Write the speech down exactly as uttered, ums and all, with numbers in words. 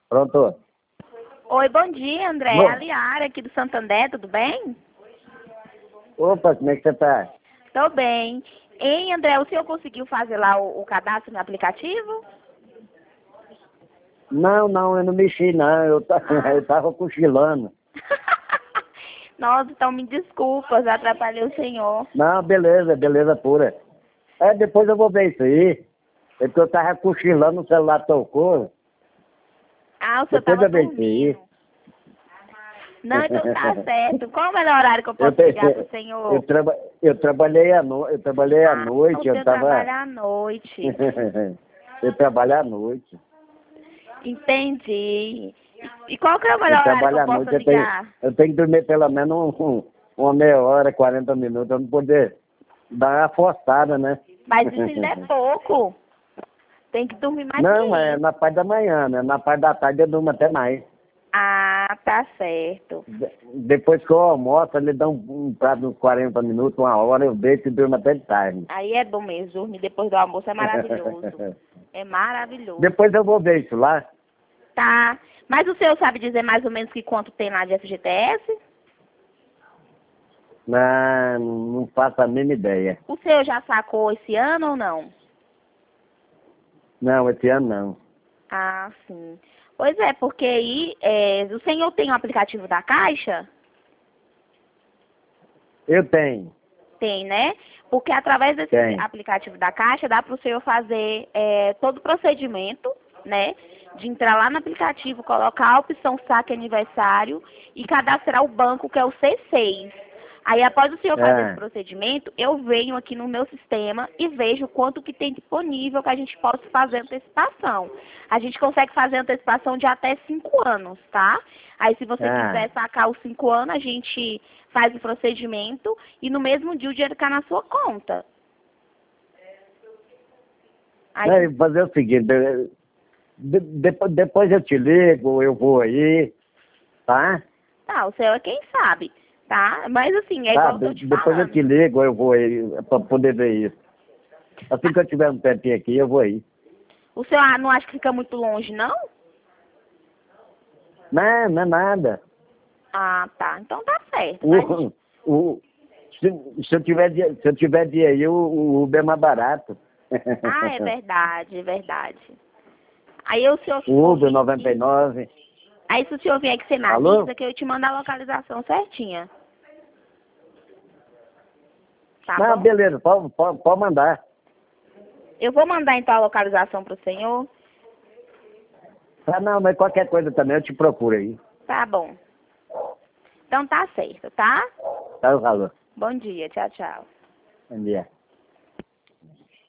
Pronto. Oi, bom dia, André. Bom. É a Liara aqui do Santander, tudo bem? Opa, como é que você tá? Tô bem. Hein, André, o senhor conseguiu fazer lá o, o cadastro no aplicativo? Não, não, eu não mexi não, eu, ta- Ah. eu tava cochilando. Nossa, então me desculpas, atrapalhei o senhor. Não, beleza, beleza pura. É, depois eu vou ver isso aí. É porque eu tava cochilando, o celular tocou. Ah, o senhor Depois tava eu vejo isso aí. dormindo. Não, então tá certo. Qual é o melhor horário que eu Eu, posso te- ligar pro eu, senhor? traba, eu trabalhei à no, eu trabalhei à Ah, o noite, eu senhor tava. trabalha à noite. eu trabalho à noite. Entendi. E qual que é o Eu melhor horário que trabalho eu à posso noite, eu tenho, ligar? eu tenho que dormir pelo menos um, um- uma meia hora, quarenta minutos, eu não poder dar uma forçada, né? Mas isso ainda é pouco. Tem que dormir mais que Não, é isso. na parte da manhã, né? Na parte da tarde eu durmo até mais. Ah, tá certo. De- Depois que eu almoço, ele dá um, um prazo de uns quarenta minutos, uma hora, eu deito e durmo até de tarde. Aí é bom mesmo, dormir depois do almoço é maravilhoso. É maravilhoso. Depois eu vou ver isso lá. Tá. Mas o senhor sabe dizer mais ou menos que quanto tem lá de F G T S? Não, não faço a mínima ideia. O senhor já sacou esse ano ou não? Não, esse ano não. Ah, sim. Pois é, porque aí é, o senhor tem o aplicativo da Caixa? Eu tenho, Tem, né? Porque através desse tenho. aplicativo da Caixa dá para o senhor fazer é, todo o procedimento, né? De entrar lá no aplicativo, colocar a opção saque aniversário e cadastrar o banco, que é o C seis. Aí após o senhor fazer esse É, procedimento, eu venho aqui no meu sistema e vejo quanto que tem disponível que a gente possa fazer antecipação. A gente consegue fazer antecipação de até cinco anos, tá? Aí se você é. quiser sacar os cinco anos, a gente faz o procedimento e no mesmo dia o dinheiro cai na sua conta. Aí, Não, eu vou fazer o seguinte, de- de- depois, depois eu te ligo, eu vou aí, tá? tá, o seu é quem sabe, tá? Mas assim, é Tá, igual eu de- tô te depois eu te falando. ligo, eu vou aí, pra poder ver isso. Assim que eu tiver um tempinho aqui, eu vou aí. O seu ah, não acha que fica muito longe, não? Não, não é nada. Ah, tá. Então tá certo. Mas, O, o, se, se eu tiver dia, se eu tiver dia aí, o, o Uber é mais barato. ah, é verdade, é verdade. Aí o senhor O for Uber vir noventa e aqui, nove. aí se o senhor vier que você me Alô? avisa que eu te mando a localização certinha. Tá Não, bom? beleza, pode, pode, pode mandar. Eu vou mandar então a localização pro senhor. Ah, não, mas qualquer coisa também eu te procuro aí. Tá bom. Então tá certo, tá? Tá o valor. Bom dia, tchau, tchau. Bom dia.